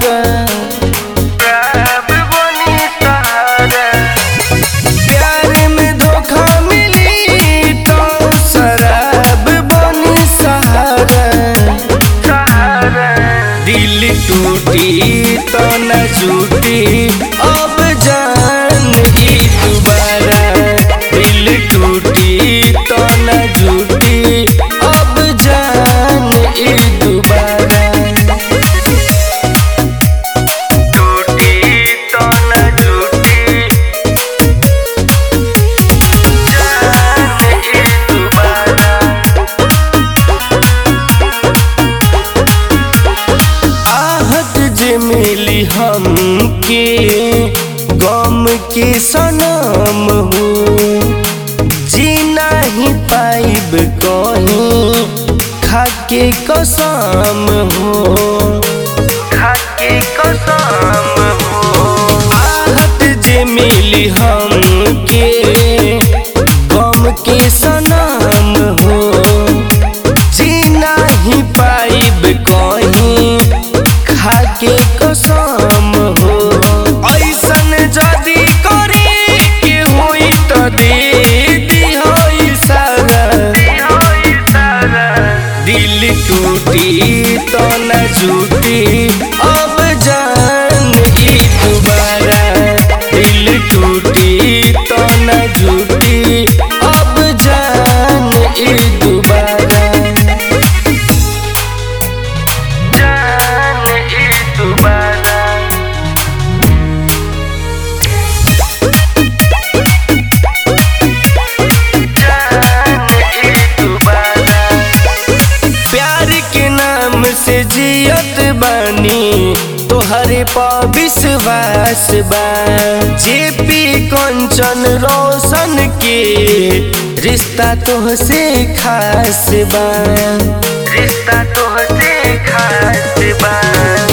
सहारा, रब बनी सहारा। प्यार में धोखा मिली तो शराब बनी सहारा। सहारा दिल टूटी तो न छूटी अब जान ही दोबारा। दिल टूटी तो न छूटी अब जान ही दोबारा। टूटी तो न टूटी जान ही दोबारा। आहट जे मिली हमके गम के सनम हो, जी नहीं पाइब कहीं खाके कसम हो। खाके कसम हो। आहट जे मिली हमके गम के सनम हो, जी नहीं पाइब कहीं खाके कसम हो। ऐसन जदी करे के होई त दे दिहो इशारा। दिल टूटी तो न छूटी अब जान ही दोबारा। दिल टूटी तो न छूटी अब जान ही दोबारा। जान ही दोबारा। जान ही दोबारा। प्यार के नाम से जियत बानी तोहरे पर विश्वास बा। जेपी कंचन रोशन के रिश्ता तोहसे खास बा। रिश्ता तोहसे खास बा।